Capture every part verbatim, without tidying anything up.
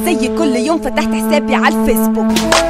زي كل يوم فتحت حسابي على الفيسبوك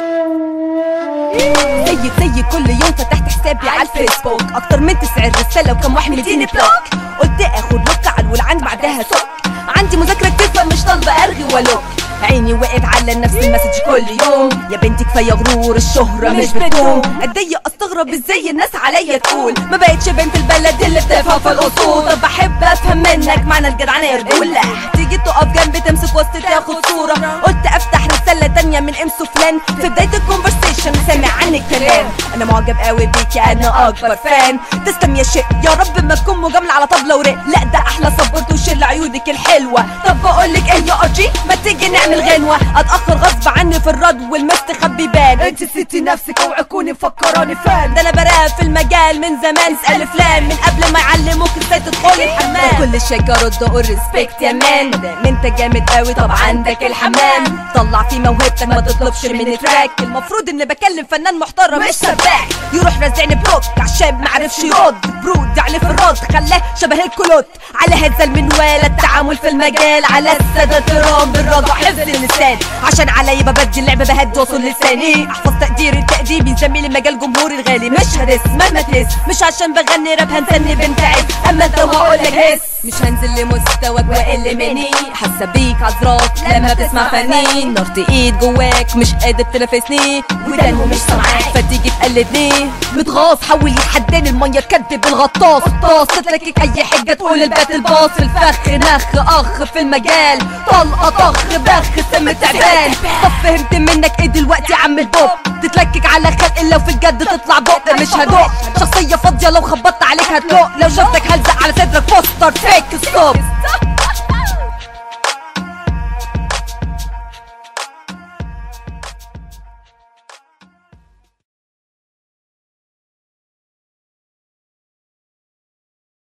زي زي كل يوم فتحت حسابي على الفيسبوك اكتر من تسع رسالة وكم واحد مديني بلوك. قلت اخد لوك على الولعان بعدها سوك. عندي مذاكرة كتير فمش طالبة ارغي ولوك. عيني وقت على نفس المسج كل يوم. يا بنتي كفاية غرور الشهرة مش بتدوم. اتضايق استغرب ازاي الناس عليا تقول ما بقتش بنت البلد اللي بتفهم في الاصول. طب بحب افهم منك معنى الجدعنة يا رجولة. تيجي تقف جنبي تمسك وسط تاخد صورة. قلت افتح رسالة تانية من ام سفلان في بداية الكونفرسيشن سامع عنك كلام. انا معجب قوي بيكي انا اكبر فان. تسلم يا شيء يا رب ما تكون مجاملة على طبلة ورق. لا ده احلى صبرت وشل عيونك الحلوة. طب بقولك ايه يا ارجي ما تيجي نعمل غنوة. اتأخر غصب عني في الرد والمستخبي بان. انت ستي نفسك اوعي تكوني مفكراني فان. ده انا براقب في المجال من زمان اسأل فلان من قبل ما يعلموك ازاي تدخلي الحمام. كل شيء ارد اقول ريسبكت يا مان. مادام انت جامد قوي طب عندك الحمام. طلع في موهبتك ما تطلبش من تراك. المفروض اني بكلم فنان محترم مش سباك. يروح رازعني بلوك عشان معرفش يرد. برود يعني في الرد خلاه شبه الكلوت. على هذا المنوال التعامل في المجال على السادة ترام بالرضا حفظ اللسان. عشان علي ببدي اللعبة بهدي وصل لساني. احفظ تقديري التأديبي زميلي مجال جمهوري الغالي. مش هدس مهما تهس مش عشان بغني راب هنسني بنت عز. اما انت وهقولك هس مش هنزل لمستواك واقل مني. حاسة بيك عذراك لما بتسمع فنين. نار تقيد جواك مش قادر تنافسني. ودانه مش سامعاك فتيجي تقلدني. متغاص حاول يتحداني المية تكدب الغطاس. قطاس تتلكك اي حجة تقول البات الباص. الفخ نخ اخ في المجال طلقة طخ بخ سم تعبان. طب فهمت منك ايه دلوقتي يا عم البوب. تتلكك على خلق لو في الجد تطلع بق مش هدوق. شخصية فاضية لو خبطت عليك هتلوق. لو شفتك هلزق على صدرك بوستر فيك ستوب.